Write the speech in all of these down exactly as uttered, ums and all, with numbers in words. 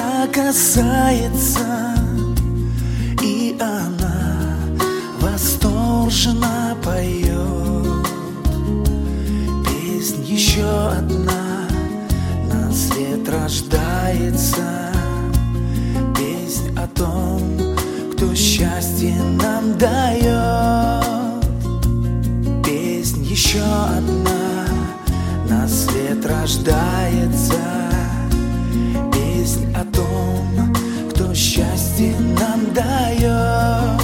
тебя касается, и она восторженно поет. Песнь еще одна на свет рождается. Песнь о том, кто счастье нам дает. Песнь еще одна на свет рождается. Песнь о том, кто счастье нам дает.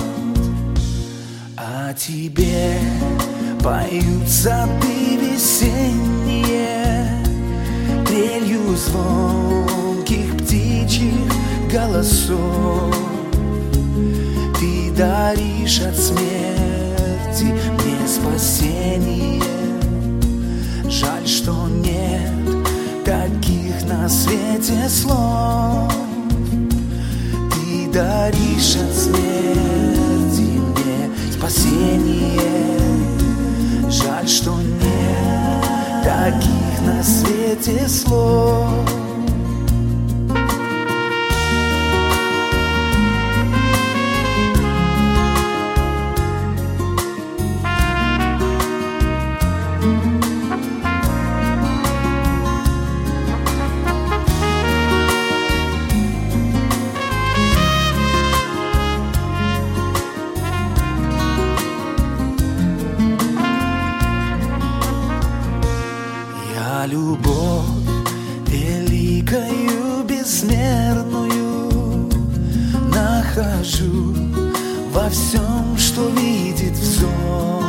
О тебе поют сады весенние, трелью звонких птичьих голосов. Ты даришь от смерти мне спасение. Жаль, что нет таких на свете слов. Ты даришь от смерти мне спасение. Жаль, что нет таких на свете слов. Любовь великою, безмерную нахожу во всем, что видит взор.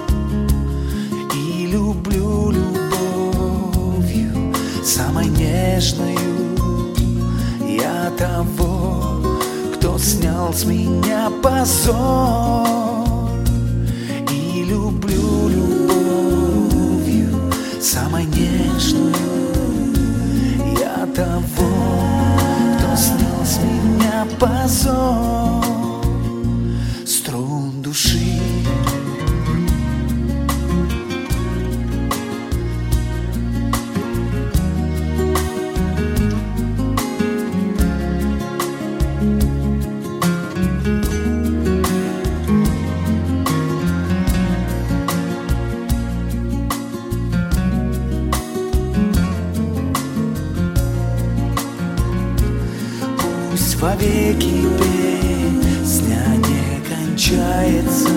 И люблю любовью самой нежною я того, кто снял с меня позор. И люблю любовью самой нежную я того, кто снял с меня позор. Струн души. Вовеки песня не кончается.